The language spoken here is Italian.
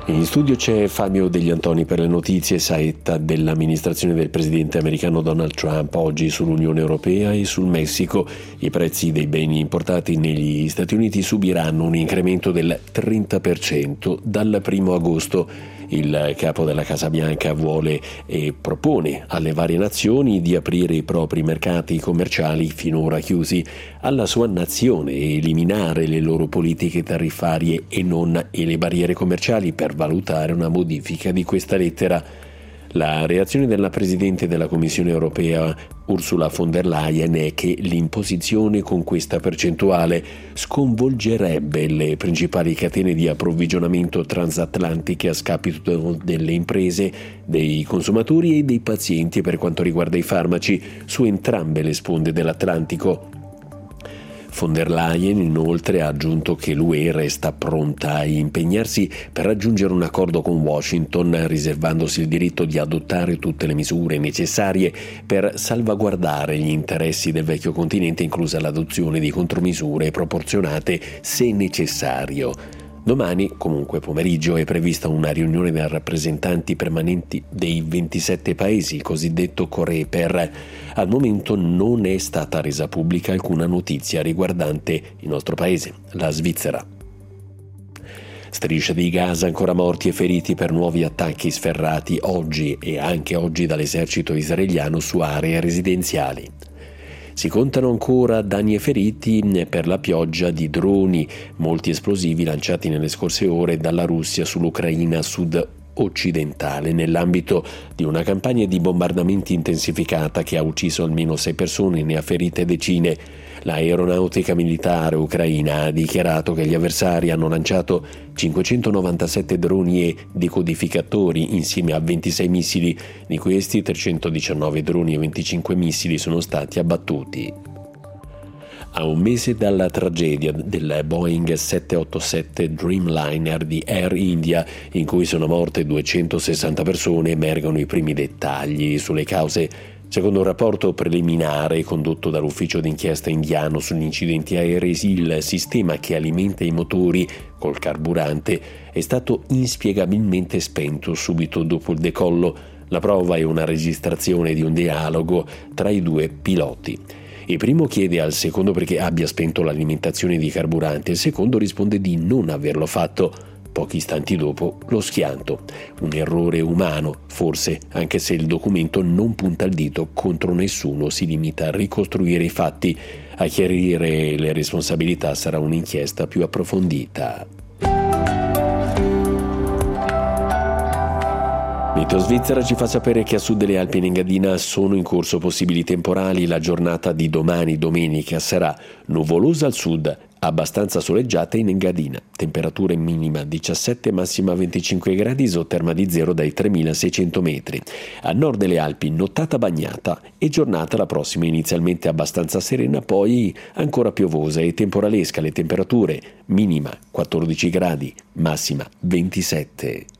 In studio c'è Fabio Degli Antoni per le notizie. Saetta dell'amministrazione del presidente americano Donald Trump oggi sull'Unione Europea e sul Messico. I prezzi dei beni importati negli Stati Uniti subiranno un incremento del 30% dal 1 agosto. Il capo della Casa Bianca vuole e propone alle varie nazioni di aprire i propri mercati commerciali finora chiusi alla sua nazione e eliminare le loro politiche tariffarie e le barriere commerciali per valutare una modifica di questa lettera. La reazione della Presidente della Commissione Europea Ursula von der Leyen è che l'imposizione con questa percentuale sconvolgerebbe le principali catene di approvvigionamento transatlantiche a scapito delle imprese, dei consumatori e dei pazienti per quanto riguarda i farmaci su entrambe le sponde dell'Atlantico. Von der Leyen inoltre ha aggiunto che l'UE resta pronta a impegnarsi per raggiungere un accordo con Washington, riservandosi il diritto di adottare tutte le misure necessarie per salvaguardare gli interessi del vecchio continente, inclusa l'adozione di contromisure proporzionate se necessario. Domani, comunque pomeriggio, è prevista una riunione dei rappresentanti permanenti dei 27 paesi, il cosiddetto Coreper. Al momento non è stata resa pubblica alcuna notizia riguardante il nostro paese, la Svizzera. Striscia di Gaza, ancora morti e feriti per nuovi attacchi sferrati oggi e anche oggi dall'esercito israeliano su aree residenziali. Si contano ancora danni e feriti per la pioggia di droni, molti esplosivi lanciati nelle scorse ore dalla Russia sull'Ucraina sud-occidentale nell'ambito di una campagna di bombardamenti intensificata che ha ucciso almeno 6 persone e ne ha ferite decine. L'aeronautica militare ucraina ha dichiarato che gli avversari hanno lanciato 597 droni e decodificatori insieme a 26 missili. Di questi 319 droni e 25 missili sono stati abbattuti. A un mese dalla tragedia del Boeing 787 Dreamliner di Air India, in cui sono morte 260 persone, emergono i primi dettagli sulle cause. Secondo un rapporto preliminare condotto dall'ufficio d'inchiesta indiano sugli incidenti aerei, il sistema che alimenta i motori col carburante è stato inspiegabilmente spento subito dopo il decollo. La prova è una registrazione di un dialogo tra i due piloti. Il primo chiede al secondo perché abbia spento l'alimentazione di carburante, il secondo risponde di non averlo fatto. Pochi istanti dopo lo schianto. Un errore umano, forse, anche se il documento non punta il dito contro nessuno, si limita a ricostruire i fatti. A chiarire le responsabilità sarà un'inchiesta più approfondita. Meteo Svizzera ci fa sapere che a sud delle Alpi in Engadina sono in corso possibili temporali. La giornata di domani, domenica, sarà nuvolosa al sud, abbastanza soleggiata in Engadina. Temperatura minima 17, massima 25 gradi, isoterma di 0 dai 3600 metri. A nord delle Alpi nottata bagnata e giornata la prossima inizialmente abbastanza serena, poi ancora piovosa e temporalesca. Le temperature minima 14 gradi, massima 27.